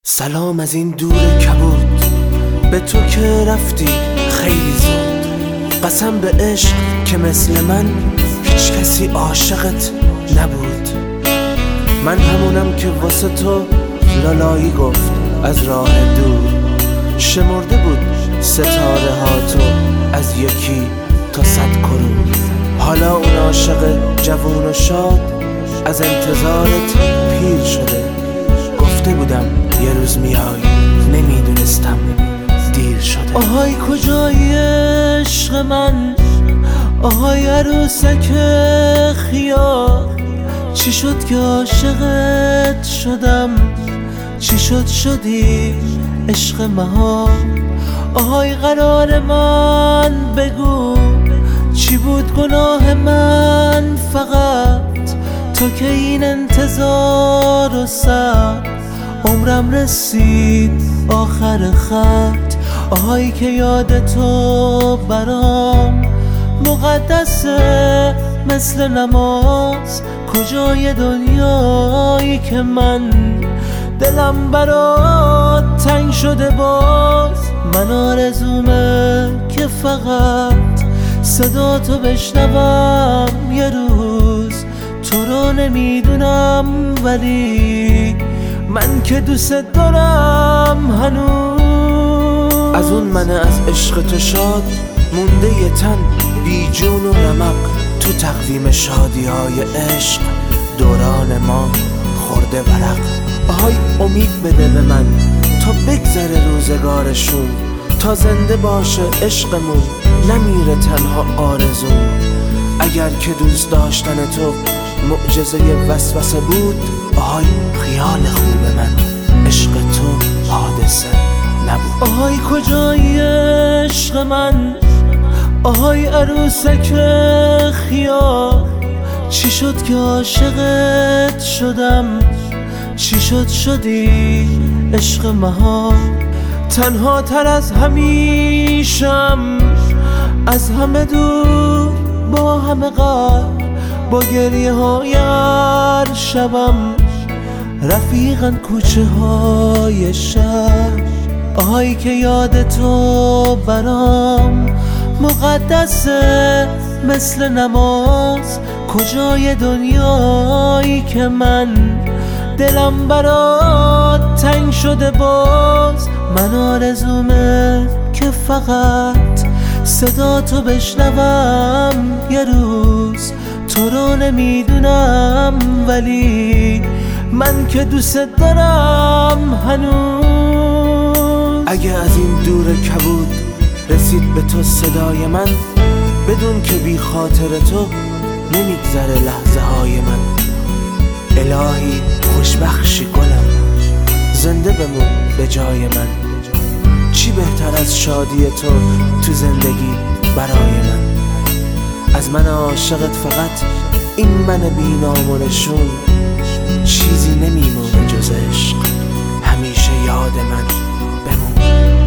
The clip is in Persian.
سلام از این دور کبود، به تو که رفتی خیلی زود. قسم به عشق که مثل من هیچ کسی عاشقت نبود. من همونم که واسه تو لالایی گفت از راه دور. شمرده بود ستاره ها تو از یکی تا 100 کرور. حالا اون عاشق جوون و شاد از انتظارت پیر شده. گفته بودم یه روز میای، نمیدونستم دیر شده. آهای کجای عشق من، آهای عروسک خیار. چی شد که عاشقت شدم، چی شد شدی عشق مها. آهای قرار من بگو، چی بود گناه من فقط. تو که این انتظار و صبر عمرم رسید آخر خط. آهای که یاد تو برام مقدسه مثل نماز. کجای دنیایی که من دلم برات تنگ شده باز. من آرزومه که فقط صدا تو بشنوم یه روز. تو رو نمیدونم ولی من که دوست دارم هنوز. از اون من از عشق تو شاد مونده یه تن بی جون و رمق. تو تقویم شادی های عشق دوران ما خورده ورق. آهای امید بده به من تا بگذره روزگارشون، تا زنده باشه عشقمون نمیره تنها آرزون. اگر که دوست داشتن تو معجزه وسوسه بود، آهای خیال خوب من عشق تو حادثه نبود. آهای کجای عشق من، آهای عروسک خیار. چی شد که عاشقت شدم، چی شد شدی عشق مها. تنها تر از همیشم، از همه دور با همه غم. با گریه های هر شبم رفیقن کوچه های شهر. آهای که یاد تو برام مقدسه مثل نماز. کجای دنیایی که من دلم برات تنگ شده باز. من آرزومه که فقط صدا تو بشنوم یه روز. تو رو نمیدونم ولی من که دوست دارم هنوز. اگه از این دور کبود رسید به تو صدای من، بدون که بی خاطر تو نمیگذره لحظه های من. الهی خوشبخشی گلم، زنده بمون به جای من. چی بهتر از شادی تو زندگی برای من. از من عاشقت فقط این من بی نام و نشون. چیزی نمیمونه جز عشق، همیشه یاد من بمون.